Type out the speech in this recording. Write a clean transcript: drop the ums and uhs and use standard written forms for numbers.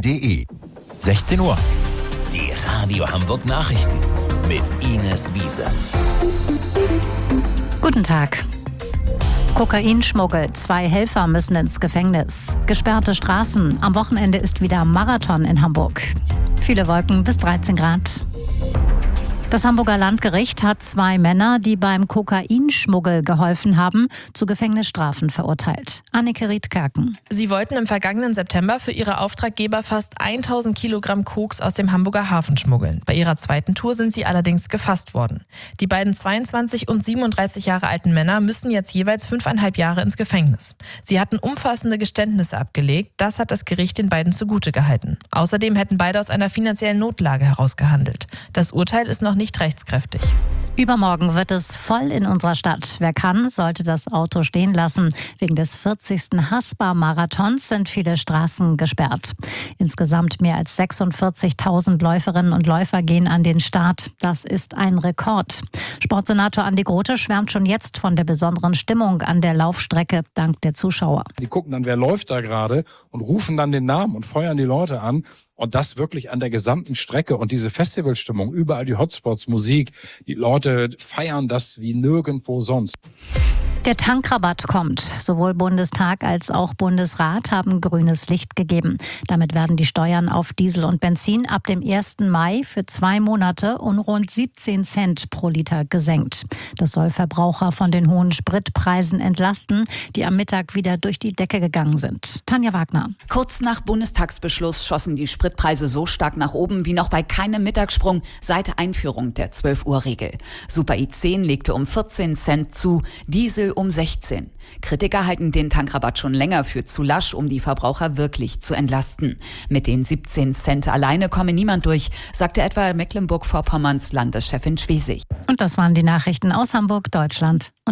rp-online.de. 16 Uhr. Die Radio Hamburg Nachrichten mit Ines Wiese. Guten Tag. Kokainschmuggel. 2 Helfer müssen ins Gefängnis. Gesperrte Straßen. Am Wochenende ist wieder Marathon in Hamburg. Viele Wolken bis 13 Grad. Das Hamburger Landgericht hat 2 Männer, die beim Kokainschmuggel geholfen haben, zu Gefängnisstrafen verurteilt. Anneke Riedkerken. Sie wollten im vergangenen September für ihre Auftraggeber fast 1000 Kilogramm Koks aus dem Hamburger Hafen schmuggeln. Bei ihrer zweiten Tour sind sie allerdings gefasst worden. Die beiden 22 und 37 Jahre alten Männer müssen jetzt jeweils 5,5 Jahre ins Gefängnis. Sie hatten umfassende Geständnisse abgelegt. Das hat das Gericht den beiden zugute gehalten. Außerdem hätten beide aus einer finanziellen Notlage heraus gehandelt. Das Urteil ist noch nicht rechtskräftig. Übermorgen wird es voll in unserer Stadt. Wer kann, sollte das Auto stehen lassen. Wegen des 40. Haspa-Marathons sind viele Straßen gesperrt. Insgesamt mehr als 46.000 Läuferinnen und Läufer gehen an den Start. Das ist ein Rekord. Sportsenator Andi Grote schwärmt schon jetzt von der besonderen Stimmung an der Laufstrecke dank der Zuschauer. Die gucken dann, wer läuft da gerade und rufen dann den Namen und feuern die Leute an. Und das wirklich an der gesamten Strecke und diese Festivalstimmung, überall die Hotspots, Musik, die Leute feiern das wie nirgendwo sonst. Der Tankrabatt kommt. Sowohl Bundestag als auch Bundesrat haben grünes Licht gegeben. Damit werden die Steuern auf Diesel und Benzin ab dem 1. Mai für 2 Monate um rund 17 Cent pro Liter gesenkt. Das soll Verbraucher von den hohen Spritpreisen entlasten, die am Mittag wieder durch die Decke gegangen sind. Tanja Wagner. Kurz nach Bundestagsbeschluss schossen die Spritpreise so stark nach oben wie noch bei keinem Mittagssprung seit Einführung der 12-Uhr-Regel. Super I10 legte um 14 Cent zu, Diesel um 16. Kritiker halten den Tankrabatt schon länger für zu lasch, um die Verbraucher wirklich zu entlasten. Mit den 17 Cent alleine komme niemand durch, sagte etwa Mecklenburg-Vorpommerns Landeschefin Schwesig. Und das waren die Nachrichten aus Hamburg, Deutschland und